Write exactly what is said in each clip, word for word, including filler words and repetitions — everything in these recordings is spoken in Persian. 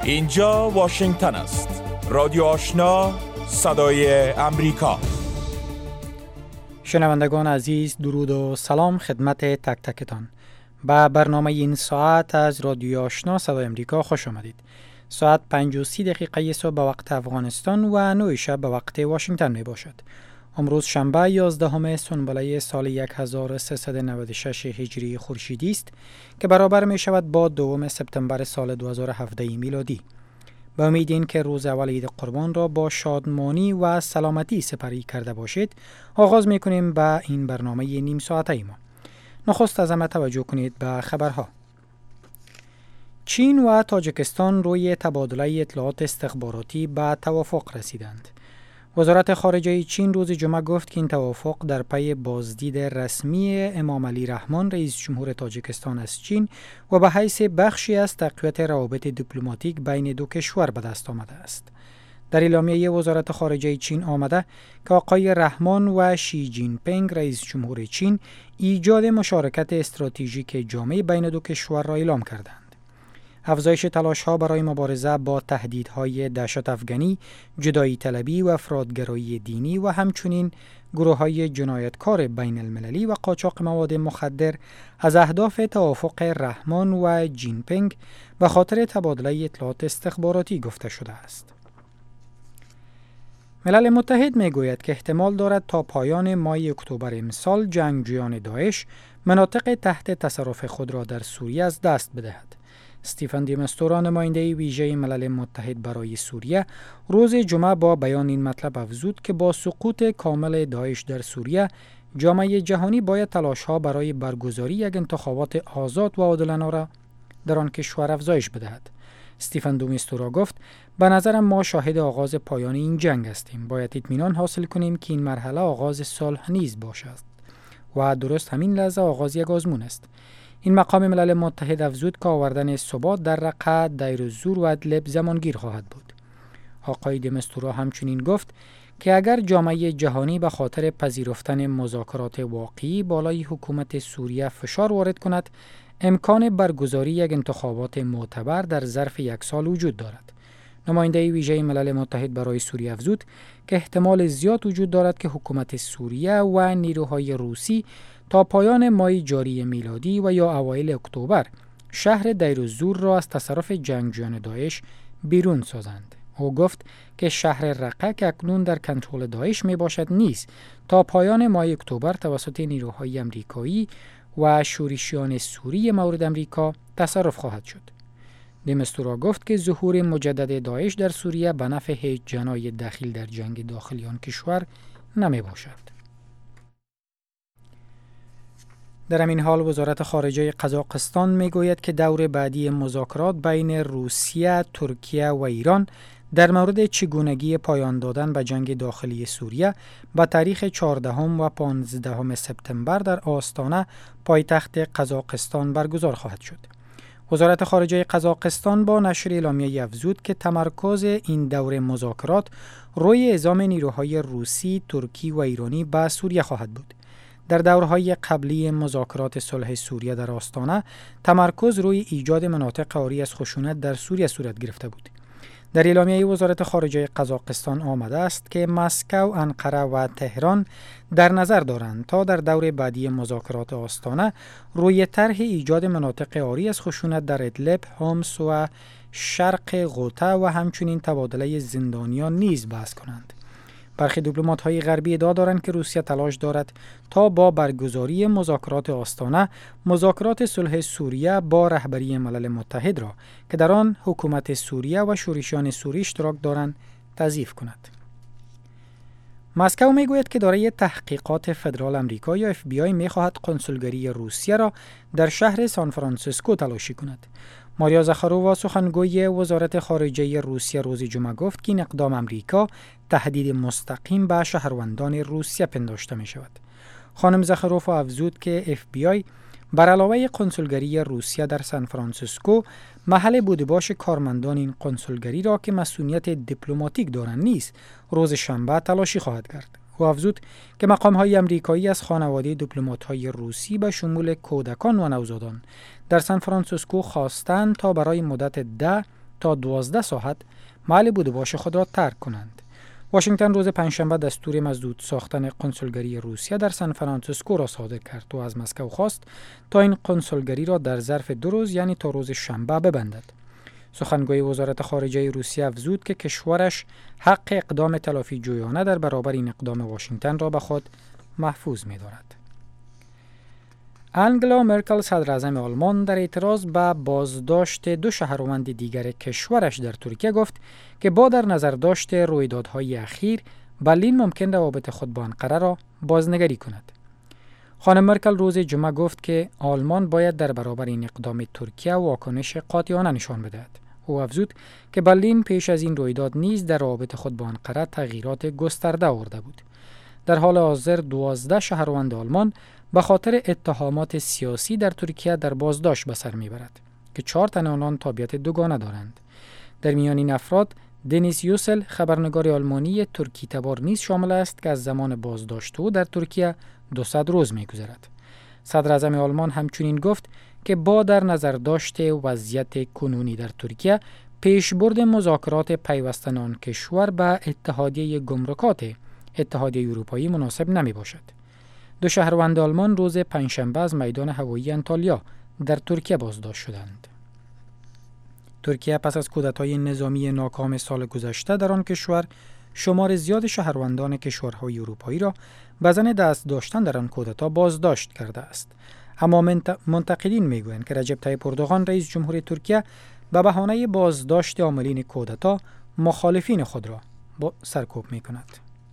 اینجا واشنگتن است. رادیو آشنا، صدای امریکا. شنوندگان عزیز، درود و سلام خدمت تک تکتان. با برنامه این ساعت از رادیو آشنا صدای امریکا خوش آمدید. ساعت پنج و سی دقیقه صبح به وقت افغانستان و نه شب به وقت واشنگتن می باشد. امروز شنبه یازدهم سنبله سال هزار و سیصد و نود و شش هجری خورشیدی است که برابر می شود با دوم سپتامبر سال دو هزار و هفده میلادی. با امید این که روز اول عید قربان را با شادمانی و سلامتی سپری کرده باشید، آغاز می کنیم به این برنامه نیم ساعته ما. نخست از همه توجه کنید به خبرها. چین و تاجیکستان روی تبادله اطلاعات استخباراتی به توافق رسیدند. وزارت خارجه چین روز جمعه گفت که این توافق در پی بازدید رسمی امام علی رحمان رئیس جمهور تاجیکستان از چین و به حیث بخشی از تقویت روابط دیپلماتیک بین دو کشور به دست آمده است. در اعلامیه وزارت خارجه چین آمده که آقای رحمان و شی جین پینگ رئیس جمهور چین ایجاد مشارکت استراتژیک جامع بین دو کشور را اعلام کردند. افزایش تلاش‌ها برای مبارزه با تهدیدهای دهشت افغانی، جدایی طلبی و افراطگرایی دینی و همچنین گروه‌های جنایتکار بین المللی و قاچاق مواد مخدر از اهداف توافق رحمان و جین پینگ به خاطر تبادله اطلاعات استخباراتی گفته شده است. ملل متحد میگوید که احتمال دارد تا پایان ماه اکتبر امسال جنگجویان داعش مناطق تحت تصرف خود را در سوریه از دست بدهد. استیفن دی مستورا، نماینده ویژه ملل متحد برای سوریه، روز جمعه با بیان این مطلب افزود که با سقوط کامل داعش در سوریه، جامعه جهانی باید تلاش‌ها برای برگزاری یک انتخابات آزاد و عادلانه را در آن کشور افزایش بدهد. استیفن دی مستورا گفت: به نظرم ما شاهد آغاز پایان این جنگ هستیم. باید اطمینان حاصل کنیم که این مرحله آغاز صلح نیز باشد و درست همین لحظه آغاز یک آزمون است. این مقام ملل متحد افزود که آوردن ثبات در رقه، دیر الزور و ادلب زمانگیر خواهد بود. آقای دی مستورا همچنین گفت که اگر جامعه جهانی به خاطر پذیرفتن مذاکرات واقعی بالای حکومت سوریه فشار وارد کند، امکان برگزاری یک انتخابات معتبر در ظرف یک سال وجود دارد. نماینده ویژه ملل متحد برای سوریه افزود که احتمال زیاد وجود دارد که حکومت سوریه و نیروهای روسی تا پایان ماه جاری میلادی و یا اوایل اکتبر شهر دیر الزور را از تصرف جنگجویان داعش بیرون سازند. او گفت که شهر رقه که اکنون در کنترل داعش می باشد نیز تا پایان ماه اکتبر توسط نیروهای امریکایی و شورشیان سوری مورد امریکا تصرف خواهد شد. دی مستورا گفت که ظهور مجدد داعش در سوریه به نفع هیچ جنای دخیل در جنگ داخلی آن کشور نمی باشد. در همین حال وزارت خارجه قزاقستان میگوید که دور بعدی مذاکرات بین روسیه، ترکیه و ایران در مورد چگونگی پایان دادن به جنگ داخلی سوریه به تاریخ چهاردهم و پانزدهم سپتامبر در آستانه پایتخت قزاقستان برگزار خواهد شد. وزارت خارجه قزاقستان با نشر اعلامیه افزود که تمرکز این دور مذاکرات روی اعزام نیروهای روسی، ترکی و ایرانی به سوریه خواهد بود. در دورهای قبلی مذاکرات صلح سوریه در آستانه، تمرکز روی ایجاد مناطق عاری از خشونت در سوریه صورت گرفته بود. در اعلامیه وزارت خارجه قزاقستان آمده است که مسکو، انقره و تهران در نظر دارند تا در دور بعدی مذاکرات آستانه روی طرح ایجاد مناطق عاری از خشونت در ادلب، حمص و شرق غوطه و همچنین تبادله زندانیان نیز بحث کنند. برخی دیپلمات‌های غربی ادعا دارند که روسیه تلاش دارد تا با برگزاری مذاکرات آستانه مذاکرات صلح سوریه با رهبری ملل متحد را که در آن حکومت سوریه و شورشیان سوری اشتراک دارند تضعیف کند. مسکو میگوید که دارای تحقیقات فدرال آمریکا یا اف بی آی می‌خواهد کنسولگری روسیه را در شهر سان فرانسیسکو تلاشی کند. ماریا زاخارووا، سخنگوی وزارت خارجه روسیه، روز جمعه گفت که این اقدام آمریکا تهدید مستقیم به شهروندان روسیه پنداشته می شود. خانم زاخارووا افزود که اف بی آی بر علاوه کنسولگری روسیه در سان فرانسیسکو، محل بودباش کارمندان این کنسولگری را که مسئولیت دیپلماتیک دارند نیز روز شنبه تلاشی خواهد کرد. او افزود که مقام‌های آمریکایی از خانواده دیپلمات‌های روسی به شمول کودکان و نوزادان در سان فرانسیسکو خواستند تا برای مدت ده تا دوازده ساعت محل بود و باش خود را ترک کنند. واشنگتن روز پنجشنبه دستور مزدود ساختن قنسولگری روسیه در سان فرانسیسکو را صادر کرد و از مسکو خواست تا این قنسولگری را در ظرف دو روز یعنی تا روز شنبه ببندد. سخنگوی وزارت خارجه روسیه افزود که کشورش حق اقدام تلافی جویانه در برابر این اقدام واشنگتن را به خود محفوظ می‌دارد. انگلا مرکل صدراعظم آلمان در اعتراض به بازداشت دو شهروند دیگر کشورش در ترکیه گفت که با در نظر داشت رویدادهای اخیر برلین ممکن روابط خود با انقره را بازنگری کند. خانم مرکل روز جمعه گفت که آلمان باید در برابر این اقدام ترکیه واکنش قاطعانه نشان بدهد. او افزود که برلین پیش از این رویداد نیز در روابط خود با انقره تغییرات گسترده آورده بود. در حال حاضر دوازده شهروند آلمان به خاطر اتهامات سیاسی در ترکیه در بازداشت به سر میبرد که چهار تن آنان تابعیت دوگانه دارند. در میان این افراد دنیس یوسل خبرنگار آلمانی ترکی تبار نیز شامل است که از زمان بازداشت او در ترکیه دویست روز میگذرد. صدر اعظم آلمان همچنین گفت که با در نظر داشته وضعیت کنونی در ترکیه پیشبرد مذاکرات پیوستن آن کشور به اتحادیه گمرکات اتحادیه اروپایی مناسب نمی باشد. دو شهروند آلمان روز پنجشنبه از میدان هوایی انطالیا در ترکیه بازداشت شدند. ترکیه پس از کودتای نظامی ناکام سال گذشته در آن کشور شمار زیاد شهروندان کشورهای اروپایی را به ظن دست داشتن در آن کودتا بازداشت کرده است. اما منتقدین میگویند که رجب طیب اردوغان رئیس جمهور ترکیه به بهانه بازداشت عاملین کودتا مخالفین خود را با سرکوب میکند.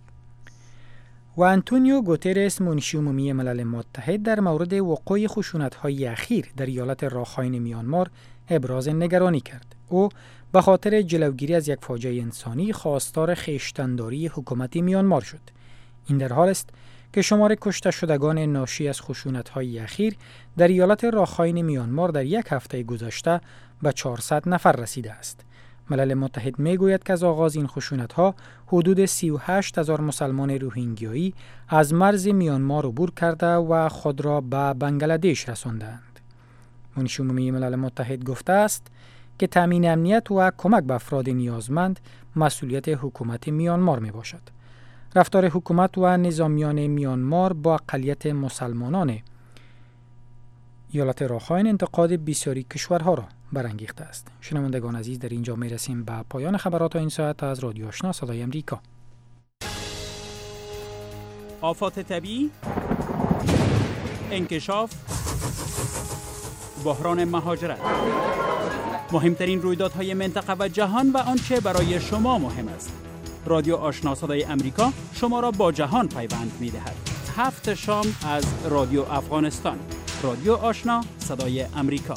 و آنتونیو گوترس منشی عمومی ملل متحد در مورد وقوع خشونت‌های اخیر در ایالت راخاین میانمار ابراز نگرانی کرد. او به خاطر جلوگیری از یک فاجعه انسانی خواستار خویشتن‌داری حکومت میانمار شد. این در حال است که شمار کشته شدگان ناشی از خشونت‌های اخیر در ایالت راخاین میانمار در یک هفته گذشته به چهارصد نفر رسیده است. ملل متحد میگوید که از آغاز این خشونت‌ها حدود سی و هشت هزار مسلمان روهینگیایی از مرز میانمار عبور کرده و خود را به بنگلادش رساندند. منشی عمومی ملل متحد گفته است که تامین امنیت و کمک به افراد نیازمند مسئولیت حکومت میانمار می باشد. رفتار حکومت و نظامیان میانمار با اقلیت مسلمانان ایالت راخاین انتقاد بسیاری کشورها را برانگیخته است. شنوندگان عزیز، در اینجا می رسیم به پایان خبرات این ساعت از رادیو آشنا صدای امریکا. آفات طبیعی، انکشاف، بحران مهاجرت، مهمترین رویدادهای منطقه و جهان و آنچه برای شما مهم است. رادیو آشنا صدای امریکا شما را با جهان پیوند می دهد. هفت شام از رادیو افغانستان. رادیو آشنا صدای امریکا.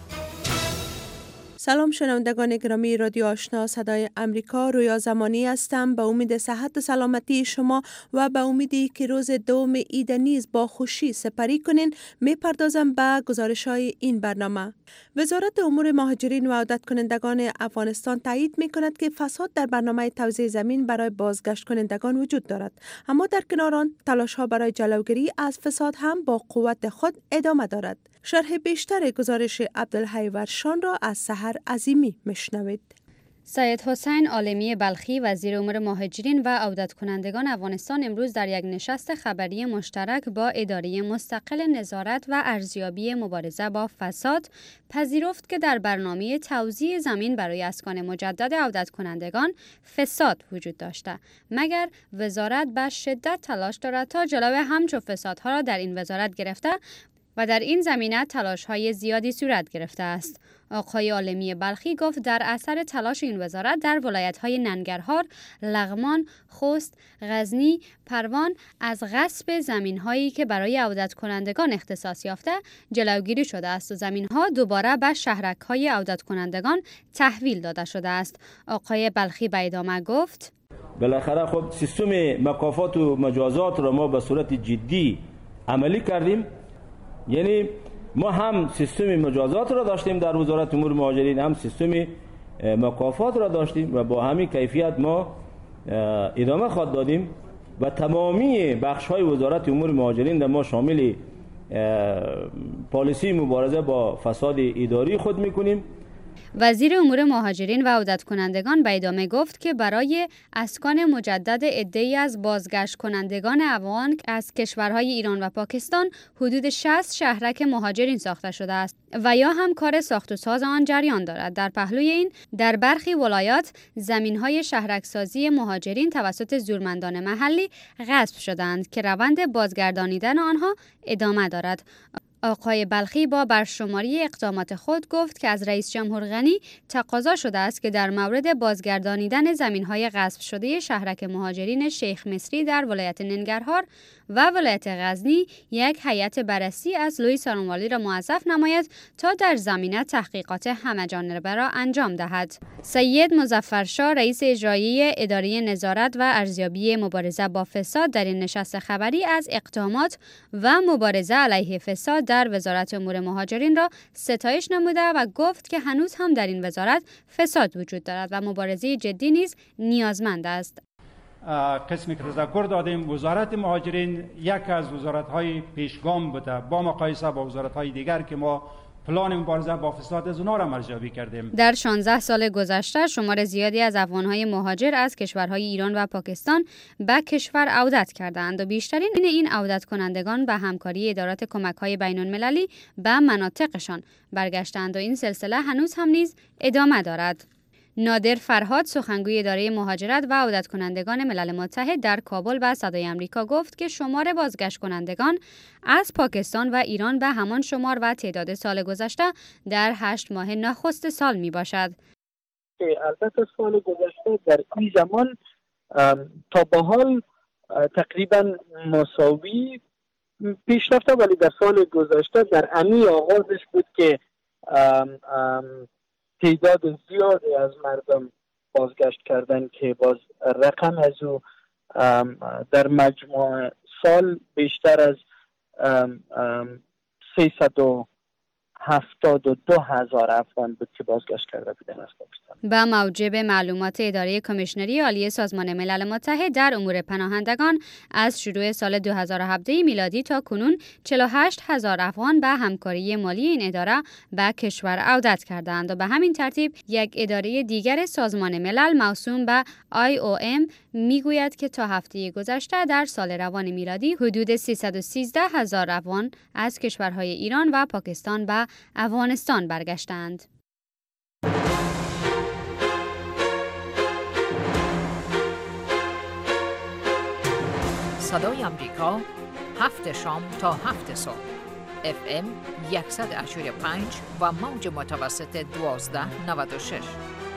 سلام شنوندگان گرامی رادیو آشنا صدای امریکا، رویا زمانی هستم. به امید صحت و سلامتی شما و به امیدی که روز دوم عید نیز با خوشی سپری کنین، میپردازم به گزارش‌های این برنامه. وزارت امور مهاجرین و عودت کنندگان افغانستان تایید می‌کند که فساد در برنامه توزیع زمین برای بازگشت کنندگان وجود دارد، اما در کنار آن تلاش‌ها برای جلوگیری از فساد هم با قوت خود ادامه دارد. شرح بیشتر گزارش عبدالحی ورشان را از سحر عظیمی مشنوید. سید حسین عالمی بلخی وزیر امور مهاجرین و عودت کنندگان افغانستان امروز در یک نشست خبری مشترک با اداره مستقل نظارت و ارزیابی مبارزه با فساد پذیرفت که در برنامه توزیع زمین برای اسکان مجدد عودت کنندگان فساد وجود داشته، مگر وزارت به شدت تلاش دارد تا جلوی همچون فسادها را در این وزارت گرفته و در این زمینه تلاش‌های زیادی صورت گرفته است. آقای عالمی بلخی گفت در اثر تلاش این وزارت در ولایت‌های ننگرهار، لغمان، خوست، غزنی، پروان از غصب زمین‌هایی که برای عودت کنندگان اختصاص یافته جلوگیری شده است و زمین‌ها دوباره به شهرک‌های عودت کنندگان تحویل داده شده است. آقای بلخی به ادامه گفت: بالاخره خب سیستم مکافات و مجازات را ما به صورت جدی عملی کردیم. یعنی ما هم سیستم مجازات را داشتیم در وزارت امور مهاجرین، هم سیستم مکافات را داشتیم و با همین کیفیت ما ادامه خواهد دادیم و تمامی بخش های وزارت امور مهاجرین در ما شامل پالیسی مبارزه با فساد اداری خود میکنیم وزیر امور مهاجرین و عودت کنندگان به ادامه گفت که برای اسکان مجدد عده‌ای از بازگشت کنندگان افغان از کشورهای ایران و پاکستان حدود شصت شهرک مهاجرین ساخته شده است و یا هم کار ساخت و ساز آن جریان دارد. در پهلوی این، در برخی ولایات زمین‌های شهرکسازی مهاجرین توسط زورمندان محلی غصب شدند که روند بازگردانیدن آنها ادامه دارد. آقای بلخی با برشماری اقدامات خود گفت که از رئیس جمهور غنی تقاضا شده است که در مورد بازگردانیدن زمین‌های غصب شده شهرک مهاجرین شیخ مصری در ولایت ننگرهار و ولایت غزنی یک هیئت بررسی از لوی سارونوالی را موظف نماید تا در زمینه تحقیقات همه‌جانبه را انجام دهد. سید مظفرشاه رئیس اجرایی اداره نظارت و ارزیابی مبارزه با فساد در این نشست خبری از اقدامات و مبارزه علیه فساد در وزارت امور مهاجرین را ستایش نموده و گفت که هنوز هم در این وزارت فساد وجود دارد و مبارزه جدی نیز نیازمند است. قسمی که تذکر دادیم، وزارت مهاجرین یک از وزارت‌های پیشگام بوده با مقایسه با وزارت‌های دیگر که ما پلان مبارزه با فساد از اونها را ارزیابی کردیم. در شانزده سال گذشته شمار زیادی از افغان‌های مهاجر از کشورهای ایران و پاکستان به کشور عودت کردند و بیشترین این عودت کنندگان به همکاری ادارات کمک‌های بین‌المللی به مناطقشان برگشتند و این سلسله هنوز هم نیز ادامه دارد. نادر فرهاد سخنگوی اداره مهاجرت و عودت کنندگان ملل متحد در کابل به صدای آمریکا گفت که شمار بازگشت کنندگان از پاکستان و ایران به همان شمار و تعداد سال گذشته در هشت ماه نخست سال می باشد. البته سال گذشته در این زمان تا به حال تقریبا مساوی پیش رفته، ولی در سال گذشته در امی آغازش بود که ام ام تعداد زیادی از مردم بازگشت کردن که باز رقم از او در مجموع سال بیشتر از سیصد و هفتاد و دو هزار افغان بود که بازگشت کرده بودن از پاکستان. با موجب معلومات اداره کمیشنری عالی سازمان ملل متحد در امور پناهندگان از شروع سال دو هزار و هفده میلادی تا کنون چهل و هشت هزار افغان به همکاری مالی این اداره به کشور عودت کردند و به همین ترتیب یک اداره دیگر سازمان ملل موسوم به آی او ام میگوید که تا هفته گذشته در سال روان میلادی حدود سیصد و سیزده هزار افغان از کشورهای ایران و پاکستان به افغانستان برگشتند. صدای آمریکا، هفت شام تا هفت صبح، اف ام صد و هشت و پنج و موج متوسط دوازده نود و شش.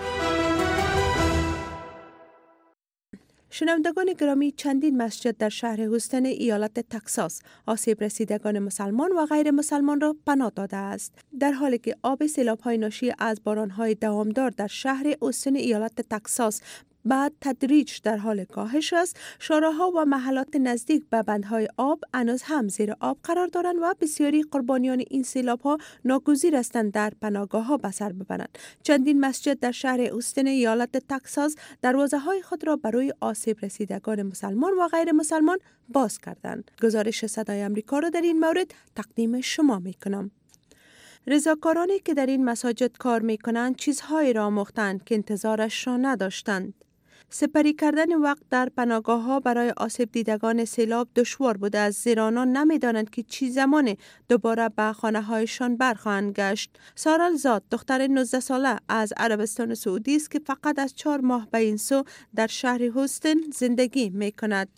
شنوندگان گرامی، چندین مسجد در شهر هوستن ایالت تگزاس آسیب رسیدگان مسلمان و غیر مسلمان را پناه داده است، در حالی که آب سیلاب‌های ناشی از باران‌های دوامدار در شهر هوستن ایالت تگزاس بعد تدریج در حال کاهش است. شاراها و محلات نزدیک به بندهای آب هنوز هم زیر آب قرار دارند و بسیاری قربانیان این سیلاب‌ها ناگزیر هستند در پناهگاه‌ها به سر ببرند. چندین مسجد در شهر هوستن ایالت تگزاس دروازه‌های خود را برای آسیب رسیدگان مسلمان و غیر مسلمان باز کردند. گزارش صدای آمریکا را در این مورد تقدیم شما می‌کنم. رضاکارانی که در این مساجد کار می‌کنند چیزهایی را آموختند که انتظارش را نداشتند. سپری کردن وقت در پناهگاه‌ها برای آسیب دیدگان سیلاب دشوار بوده است، زیرا آنان نمی‌دانند که چه زمان دوباره به خانه‌هایشان برخواهند گشت. سارال زاد دختر نوزده ساله از عربستان سعودی است که فقط از چهار ماه به این سو در شهر هوستن زندگی می‌کند.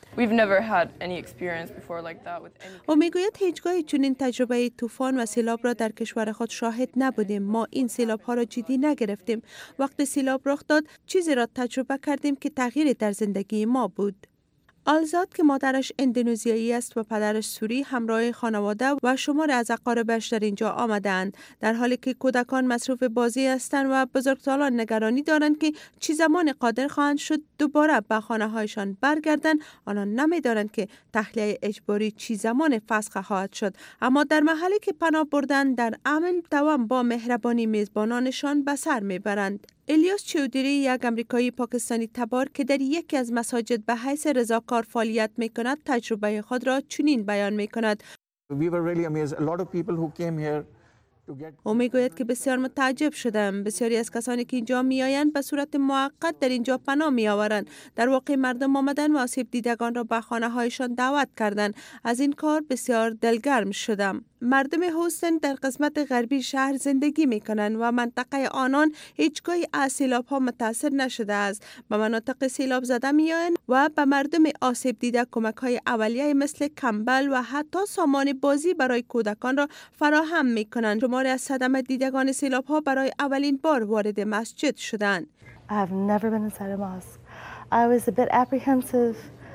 او می‌گوید هیچگاه چنین تجربه طوفان و سیلاب را در کشور خود شاهد نبودیم. ما این سیلاب‌ها را جدی نگرفتیم. وقتی سیلاب رخ داد چیزی را تجربه کردیم که تغییری در زندگی ما بود. آلزاد که مادرش اندونزیایی است و پدرش سوری همراه خانواده و شمار از اقاربش در اینجا آمدند، در حالی که کودکان مصروف بازی هستند و بزرگسالان نگرانی دارند که چه زمان قادر خواهند شد دوباره به خانه‌هایشان برگردند. آنان نمی‌دانند که تخلیه اجباری چه زمان فسخ خواهد شد، اما در محلی که پناه بردند در امن دوام با مهربانی میزبانانشان به سر میبرند. الیاس چودری، یک امریکایی پاکستانی تبار که در یکی از مساجد به حیث رضاکار فعالیت می‌کند، تجربه خود را چنین بیان می‌کند. We were really amazed. A lot of people who came here او میگوید که بسیار متعجب شدم. بسیاری از کسانی که اینجا میآیند به صورت موقت در اینجا پناه می آورند. در واقع مردم آمدن و آسیب دیدگان را به خانه هایشان دعوت کردند. از این کار بسیار دلگرم شدم. مردم هوستن در قسمت غربی شهر زندگی می کنند و منطقه آنان هیچگاه از سیلاب ها متاثر نشده است. به مناطق سیلاب زده می آیند و به مردم آسیب دیده کمک های اولیه مثل کمبل و حتی سامان بازی برای کودکان را فراهم می کنند. شماری از صدمه دیدگان سیلاب ها برای اولین بار وارد مسجد شدند. I have never been inside a mosque. I was a bit apprehensive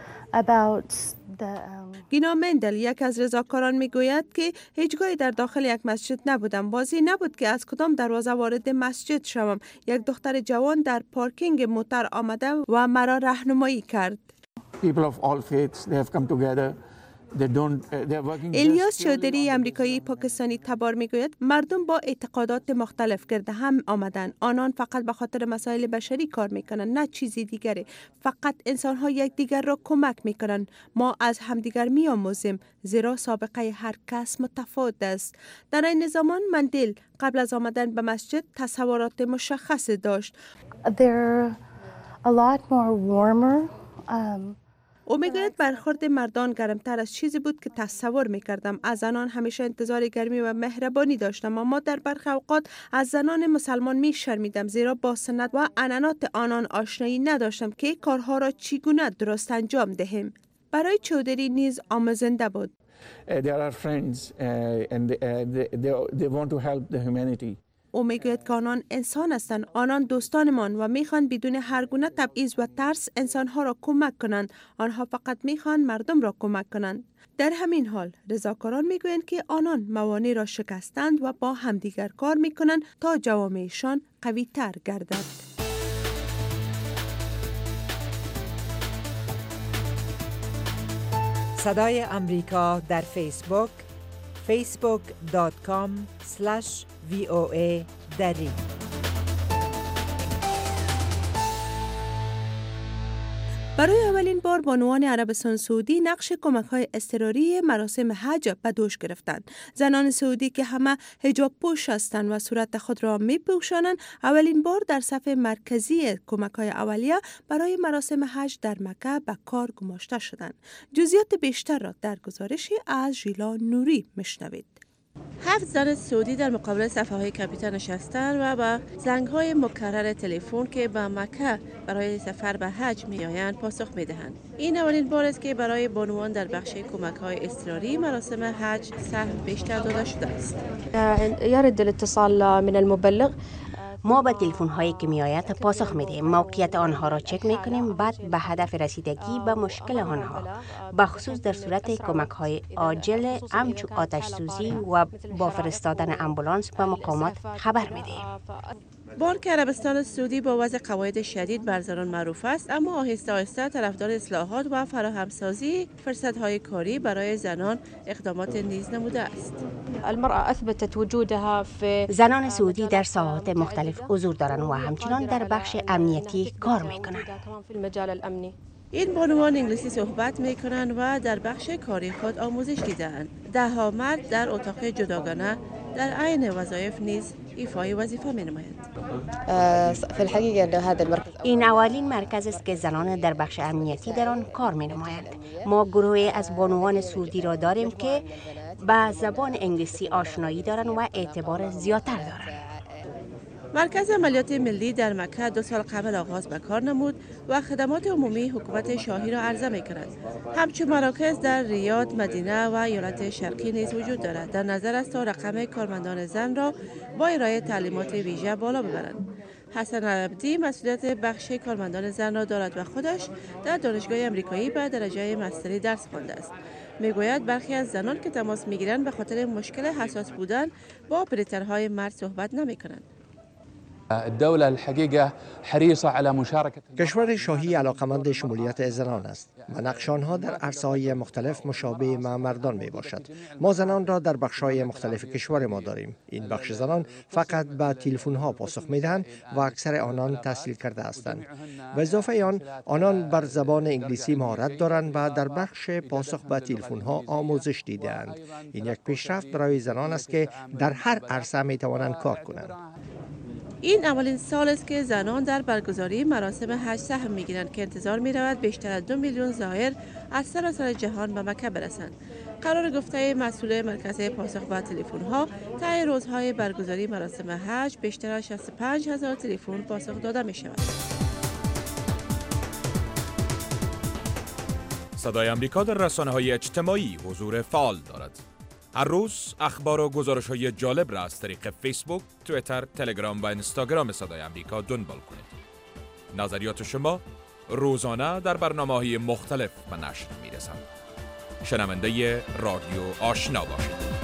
about the um... گینا مندل یک از رضاکاران میگوید که هیچگاهی در داخل یک مسجد نبودم. واضح نبود که از کدام دروازه وارد مسجد شوم. یک دختر جوان در پارکینگ موتر آمده و مرا راهنمایی کرد. People of all faiths, they have come together. They don't, they are working. الیاس چودری امریکایی پاکستانی تبار میگوید مردم با اعتقادات مختلف گرد هم آمدن. آنان فقط به خاطر مسائل بشری کار میکنن، نه چیزی دیگری. فقط انسان ها یکدیگر را کمک میکنن. ما از همدیگر میآموزیم زیرا سابقه هر کس متفاوت است. در این زمان مندل قبل از آمدن به مسجد تصورات مشخصی داشت. They're a lot more warmer. Um... او میگوید برخورد مردان گرمتر از چیزی بود که تصور میکردم. از زنان همیشه انتظار گرمی و مهربانی داشتم، اما در برخی اوقات از زنان مسلمان میشرمیدم زیرا با سنت و عنعنات آنان آشنایی نداشتم که کارها را چگونه درست انجام دهیم. برای چودری نیز آموزنده بود. There are friends and they want to help the humanity. او میگوید که آنان انسان هستند، آنان دوستانمان و میخوان بدون هر گونه تبعیض و ترس انسانها را کمک کنند. آنها فقط میخوان مردم را کمک کنند. در همین حال رضاکاران میگویند که آنان موانع را شکستند و با همدیگر کار میکنند تا جوامعشان قوی تر گردد. صدای امریکا در فیسبوک فیسبوک دات کام اسلش وی او ای دری. برای اولین بار بانوان عربستان سعودی نقش کمک‌های اضطراری مراسم حج به دوش گرفتند. زنان سعودی که همه حجاب پوش هستند و صورت خود را می‌پوشانند، اولین بار در صف مرکزی کمک‌های اولیه برای مراسم حج در مکه به کار گماشته شدند. جزئیات بیشتر را در گزارشی از ژیلا نوری میشنوید. هفت زن سعودی در مقابل صفحه های کامپیوتر نشستند و با زنگ های مکرر تلفن که به مکه برای سفر به حج می آیند پاسخ می دهند. این اولین بار است که برای بانوان در بخش کمک های اضطراری مراسم حج سهم بیشتر داده شده است. يرد الاتصال من المبلغ. ما به تلفن هایی که می آید پاسخ می دهیم، موقعیت آنها را چک می کنیم، بعد به هدف رسیدگی به مشکل آنها، به خصوص در صورت کمک های عاجل همچون آتش سوزی و با فرستادن امبولانس به مقامات خبر می دهیم. بانک عربستان سعودی با وضع قواعد شدید بر زنان معروف است، اما آهسته آهسته طرفدار اصلاحات و فراهمسازی فرصت‌های کاری برای زنان اقدامات نیز نموده است. المرأة اثبتت وجودها في زنان سعودی در ساحات مختلف حضور دارند و همچنان در بخش امنیتی کار می‌کنند. این بانوان انگلیسی صحبت می‌کنند و در بخش کاری خود آموزش دیده‌اند. ده ها مرد در اتاق جداگانه در عین وظایف نیز ایفای وظیفه می‌نمایند. این اولین مرکز است که زنان در بخش امنیتی در آن کار می‌نمایند. ما گروهی از بانوان سعودی را داریم که با زبان انگلیسی آشنایی دارند و اعتبار زیادتر دارند. مرکز عملیات ملی در مکه دو سال قبل آغاز به کار نمود و خدمات عمومی حکومت شاهی را عرضه می کند. همچون مراکز در ریاد، مدینه و ایالت شرقی نیز وجود دارد. در نظر است تا رقم کارمندان زن را با ارائه تعلیمات ویژه بالا ببرند. حسن عبدی مسئولیت بخش کارمندان زن را دارد و خودش در دانشگاه امریکایی به درجه مستری درس خوانده است. میگوید برخی از زنان که تماس میگیرند به خاطر مشکل حساس بودن با پرینترهای مرد صحبت نمی کنند. الدولة الحقيقة حريصة على مشاركة. کشور شاهی علاقمند شمولیت زنان است و نقش آنها در عرصه‌های مختلف مشابه با مردان می باشد. ما زنان را در بخش‌های مختلف کشور ما داریم. این بخش زنان فقط به تلفن‌ها پاسخ می‌دهند و اکثر آنان تحصیل کرده هستند. و اضافه آن، آنان بر زبان انگلیسی مهارت دارند و در بخش پاسخ به تلفن‌ها آموزش دیده‌اند. این یک پیشرفت برای زنان است که در هر عرصه می‌توانند کار کنند. این اولین سال است که زنان در برگزاری مراسم حج سهم می‌گیرند که انتظار می‌رود بیشتر از دو میلیون زائر از سراسر جهان به مکه برسند. قرار گفته مسئول مرکز پاسخ به تلفن‌ها، طی روزهای برگزاری مراسم حج بیشتر از شصت و پنج هزار تلفن پاسخ داده می‌شود. صدای آمریکا در رسانه‌های اجتماعی حضور فعال دارد. هر روز اخبار و گزارش‌های جالب را از طریق فیسبوک، توییتر، تلگرام و اینستاگرام صدای آمریکا دنبال کنید. نظریات شما روزانه در برنامه‌های مختلف به نشر می‌رسند. شنونده رادیو آشنا باشید.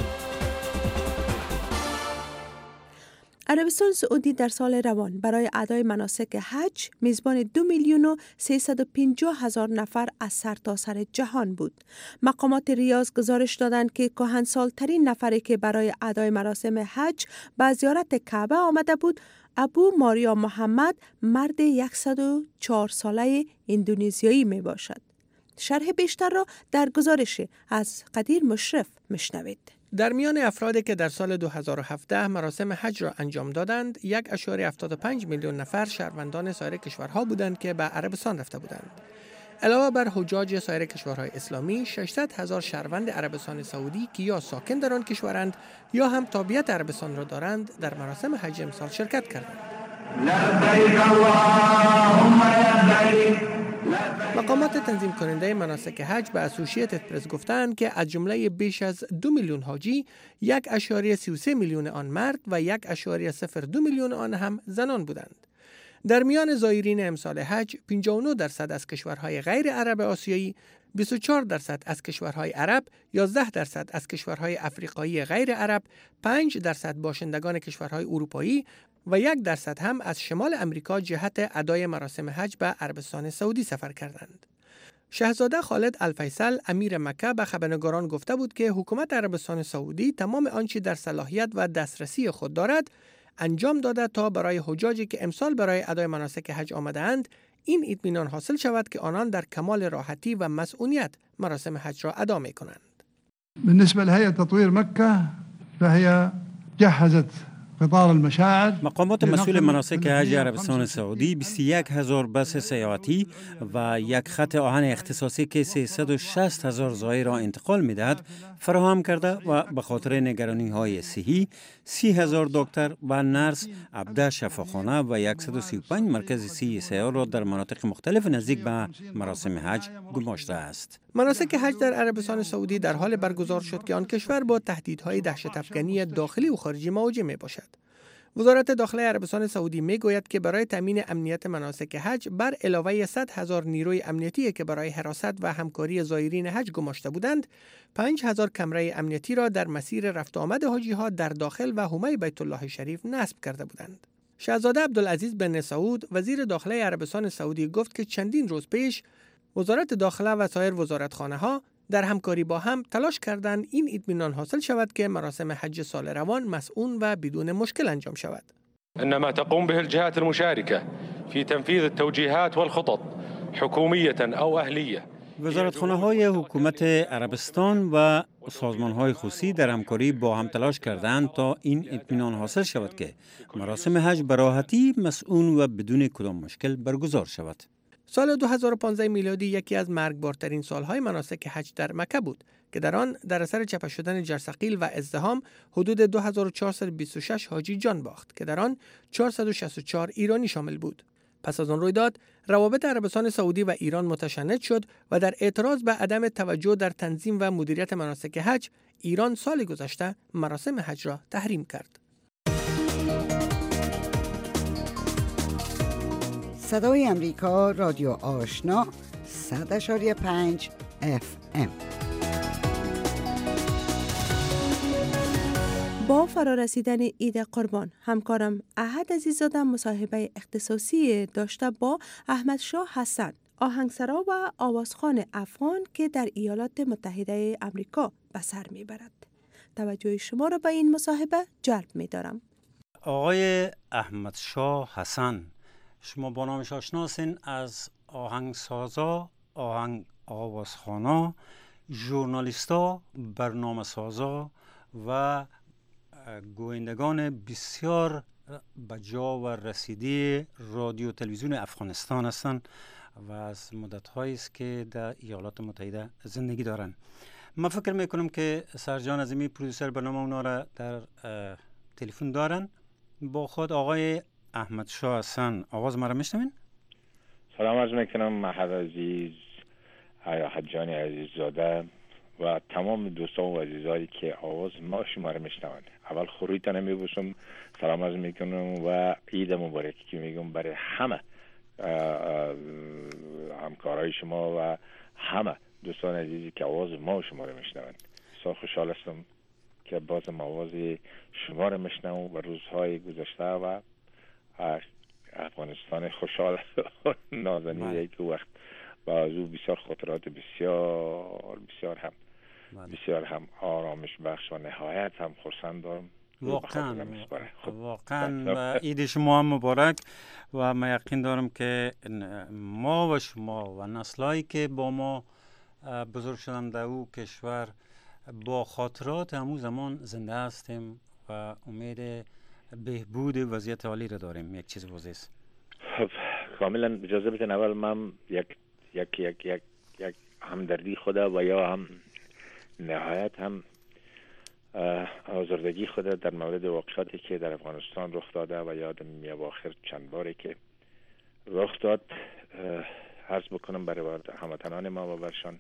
عربستان سعودی در سال روان برای ادای مناسک حج میزبان دو میلیون و سیصد و پنجاه هزار نفر از سرتاسر سر جهان بود. مقامات ریاض گزارش دادند که کهنسال‌ترین نفری که برای ادای مراسم حج به زیارت کعبه آمده بود، ابو ماریا محمد، مرد صد و چهار ساله اندونزیایی می باشد. شرح بیشتر را در گزارش از قدیر مشرف میشنوید. در میان افرادی که در سال دو هزار و هفده مراسم حج را انجام دادند، یک اشاره هفتاد و پنج میلیون نفر شهروندان سایر کشورها بودند که به عربستان رفته بودند. علاوه بر حجاج سایر کشورهای اسلامی، ششصد هزار شهروند عربستان سعودی که یا ساکن در آن کشورند یا هم تابعیت عربستان را دارند، در مراسم حج امسال شرکت کردند. لبیک اللهم لبیک. مقامات تنظیم کننده مناسک حج به اسوسییتد پرس گفتند که از جمله بیش از دو میلیون حاجی، یک اشاره سی و سه میلیون آن مرد و یک اشاره صفر دو میلیون آن هم زنان بودند. در میان زایرین امسال حج، پنجاه و نه درصد از کشورهای غیر عرب آسیایی، بیست و چهار درصد از کشورهای عرب، یازده درصد از کشورهای افریقایی غیر عرب، پنج درصد باشندگان کشورهای اروپایی و یک درصد هم از شمال امریکا جهت ادای مراسم حج به عربستان سعودی سفر کردند. شاهزاده خالد الفیصل امیر مکه به خبرنگاران گفته بود که حکومت عربستان سعودی تمام آنچه در صلاحیت و دسترسی خود دارد انجام داده تا برای حجاجی که امسال برای ادای مناسک حج آمده‌اند این اطمینان حاصل شود که آنان در کمال راحتی و مسئولیت مراسم حج را ادا می‌کنند. بالنسبه لهيئه تطوير مكه فهي جهزت قطار المشاعر. مقامات مسئول مناسک حج عربستان سعودی بیست و یک هزار بس سیاحتی و یک خط آهن اختصاصی که سیصد و شصت هزار زائر را انتقال می‌دهد فراهم کرده و به خاطر نگرانی‌های صحی سی هزار دکتر و نرس، عبده شفاخانه و صد و سی و پنج مرکز صحی سیار را در مناطق مختلف نزدیک به مراسم حج گماشته است. مناسک حج در عربستان سعودی در حال برگزار شد که آن کشور با تهدیدهای دهشت افکنی داخلی و خارجی مواجه می باشد. وزارت داخلی عربستان سعودی می گوید که برای تامین امنیت مناسک حج بر علاوه صد هزار نیروی امنیتی که برای حراست و همکاری زایرین حج گماشته بودند، پنج هزار کمره امنیتی را در مسیر رفت آمد حاجی ها در داخل و حومه بیت الله شریف نصب کرده بودند. شاهزاده عبدالعزیز بن سعود وزیر داخلی عربستان سعودی گفت که چندین روز پیش وزارت داخله و سایر وزارتخانه ها در همکاری با هم تلاش کردند این اطمینان حاصل شود که مراسم حج سال روان مسئول و بدون مشکل انجام شود. انما تقوم به الجهات المشاركه في تنفيذ التوجيهات والخطط حكوميه او اهليه. وزارتخانه‌های حکومت عربستان و سازمان‌های خصوصی در همکاری با هم تلاش کردند تا این اطمینان حاصل شود که مراسم حج به راحتی مسئول و بدون کدام مشکل برگزار شود. سال دو هزار و پانزده میلادی یکی از مرگبارترین سالهای مناسک حج در مکه بود که در آن در اثر چپه شدن جرثقیل و ازدحام حدود دو هزار و چهارصد و بیست و شش حاجی جان باخت که در آن چهارصد و شصت و چهار ایرانی شامل بود. پس از آن رویداد روابط عربستان سعودی و ایران متشنج شد و در اعتراض به عدم توجه در تنظیم و مدیریت مناسک حج، ایران سال گذشته مراسم حج را تحریم کرد. صدای امریکا، رادیو آشنا، صد و پنج اف ام. با فرارسیدن عید قربان همکارم احد عزیزاده مصاحبه اختصاصی داشته با احمد شاه حسن، آهنگسرا و آوازخوان افغان که در ایالات متحده آمریکا به سر میبرد. توجه شما را به این مصاحبه جلب می‌دارم. آقای احمد شاه حسن، شما با نامش آشناسین از آهنگسازا، آهنگ آوازخوانا، ژورنالیستا، برنامه‌سازا و گویندگان بسیار بجا و رسیده رادیو تلویزیون افغانستان هستند و از مدت‌هایی است که در ایالات متحده زندگی دارند. من فکر میکنم که سرجان عظیمی پرودوسر برنامه اونا را در تلفن دارن. با خود آقای احمد شاه حسن، آواز ما را میشنوین؟ سلام عرض میکنم محمد عزیز، احد جان عزیز زاده و تمام دوستان و عزیزانی که آواز ما شما را میشنوند. اول خرویتان میبوسم، سلام عرض میکنم و عید مبارکی که میگم برای همه همکارای شما و همه دوستان عزیزی که آواز ما شما را میشنوند. بسیار خوشحال هستم که بازم آواز شما را میشنوم و روزهای گذشته و افغانستان خوشحال نازنین که وقت با از او بسیار خاطرات بسیار بسیار هم بسیار هم آرامش بخش و نهایت هم خرسند دارم. واقعا واقعا و عید شما هم مبارک و من یقین دارم که ما و شما و نسلایی که با ما بزرگ شدن در او کشور با خاطرات همون زمان زنده هستیم و امید بهبود وضعیت حالی را داریم. یک چیز واضح است. خب کاملا اجازه بدین اول من یک یک یک یک یک همدردی خدا و یا هم نهایت هم آزردگی خود در مورد واقعاتی که در افغانستان رخ داده و یادم میاد آخر چند باری که رخ داد عرض بکنم برای هموطنان ما و برشان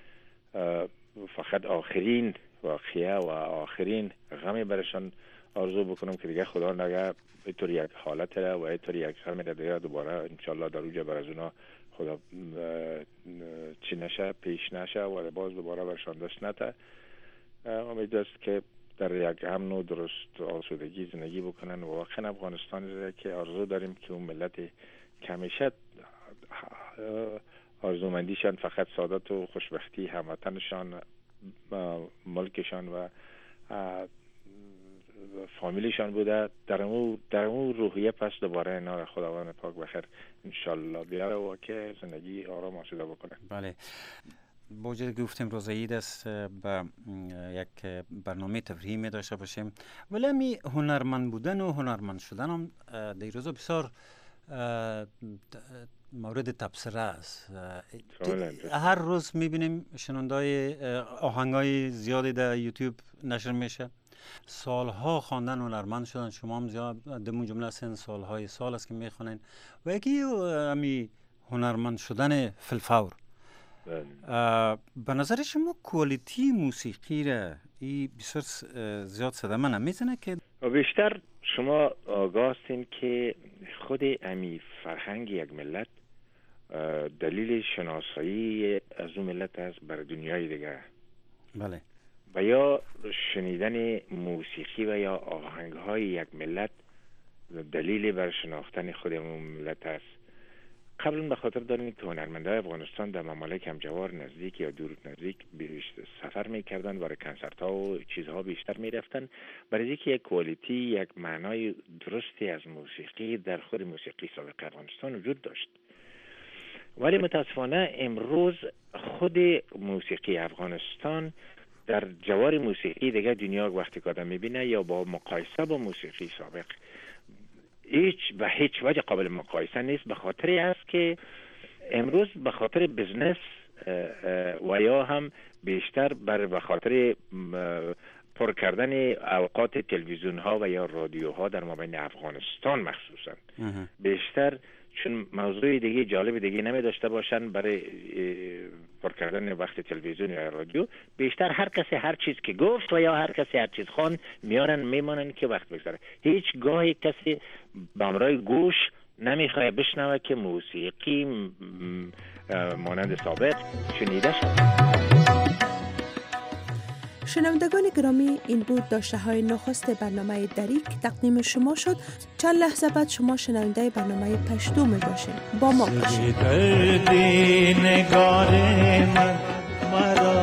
فقط آخرین واقعه و آخرین غمی برشان آرزو بکنم که دیگه خدا نگه اینطور یک حالت را و اینطور یک غمی را دیگه دوباره انشالله در اوجه بر از اونا خدا چی نشه پیش نشه و باز دوباره برشان دست نته. امید است که در یک امن و درست آسودگی زندگی بکنن و واقعا افغانستان که آرزو داریم که اون ملت کمیشه آرزومندیشان فقط سعادت و خوشبختی هموطنشان، ملکشان و فامیلیشان بوده. در اون در اون روحیه پس دوباره اینا خداوند پاک بخیر انشالله بیاره و که زندگی آرام آسوده بکنه. بله، با وجود گفتیم روز عید است با یک برنامه تفریحی می داشته باشیم، ولی همی هنرمند بودن و هنرمند شدن هم در روزا بسیار مورد تبصره است. هر روز میبینیم شنوندای آهنگای زیادی در یوتیوب نشر میشه. سالها خواندن هنرمند شدن، شما هم زیاد دمون جمله هستین سالهای سال است که میخونین و یکی همی هنرمند شدن فلفور. به نظر شما کوالیتی موسیقی را ای بسیار زیاد صدمه نمیزنه که بیشتر شما آگاه هستین که خود امی فرهنگ یک ملت دلیل شناسایی از اون ملت است بر دنیای دیگه. بله. و یا شنیدن موسیقی و یا آهنگهای یک ملت دلیل بر شناختن خود اون ملت است. قبلا به خاطر دارین که هنرمندای افغانستان در ممالک همجوار نزدیک یا دور نزدیک سفر میکردن و کنسرت ها و چیزها بیشتر میرفتن برای اینکه یک کوالیتی، یک معنای درستی از موسیقی در خود موسیقی سابق افغانستان وجود داشت. ولی متاسفانه امروز خود موسیقی افغانستان در جوار موسیقی دیگه دنیا وقتی که آدم میبینه یا با مقایسه با موسیقی سابق هیچ و هیچ وجه قابل مقایسه نیست، به خاطر است که امروز به خاطر بزنس و یا هم بیشتر بر به خاطر پر کردن اوقات تلویزیون ها و یا رادیو ها در مابین افغانستان مخصوصا بیشتر چون موضوع دیگه جالب دیگه نمی داشته باشن برای پر کردن وقت تلویزیون یا رادیو، بیشتر هر کسی هر چیز که گفت و یا هر کسی هر چیز خوان میارن میمانن که وقت بگذره. هیچ گاهی کسی بامرای گوش نمیخواد بشنوه که موسیقی مانند سابق شنیده شد. شنوندگان گرامی، این بود داشته های نخست برنامه دری که تقدیم شما شد. چند لحظه بعد شما شنونده برنامه پشتو می باشید. با ما باشید.